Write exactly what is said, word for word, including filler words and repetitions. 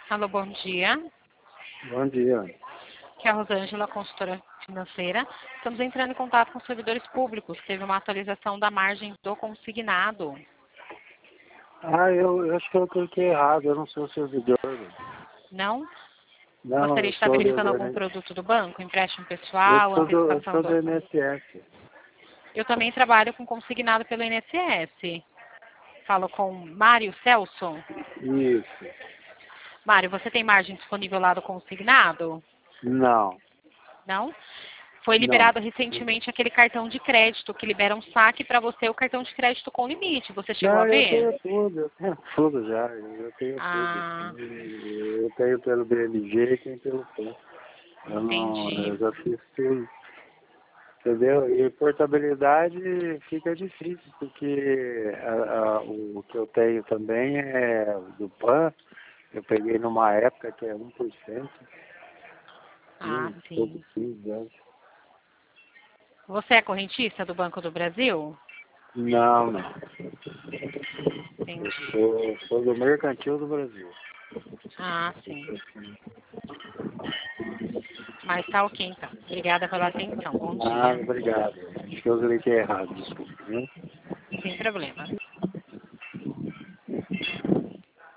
Alô, bom dia. Bom dia. Aqui é a Rosângela, consultora financeira. Estamos entrando em contato com os servidores públicos. Teve uma atualização da margem do consignado. Ah, eu, eu acho que eu cliquei errado, eu não sou servidor. Não? Não, Gostaria eu de estar sou do, verificando do algum N- produto do banco? Empréstimo eu pessoal, sou do, eu antecipação sou do do... I N S S. Eu também trabalho com consignado pelo I N S S. Falo com Mário Celso. Isso. Mário, você tem margem disponível lá do consignado? Não, Não? Foi não. liberado recentemente aquele cartão de crédito que libera um saque para você, o cartão de crédito com limite. Você chegou a Não, eu ver? tenho tudo, eu tenho tudo já, eu tenho tudo. Ah, Eu tenho pelo B M G e tenho pelo P. Eu não, entendi. eu já fiz tudo. Entendeu? E portabilidade fica difícil, porque a- a- o que eu tenho também é do P A N, eu peguei numa época que é um por cento, Ah, um pouco sim. quinze anos. Você é correntista do Banco do Brasil? Não, não. Eu Entendi. sou, sou do Mercantil do Brasil. Ah, sim. Mas tá ok, então. Obrigada pela atenção. Bom Ah, dia. obrigado. Acho que eu cliquei errado, desculpa. Né? Sem problema.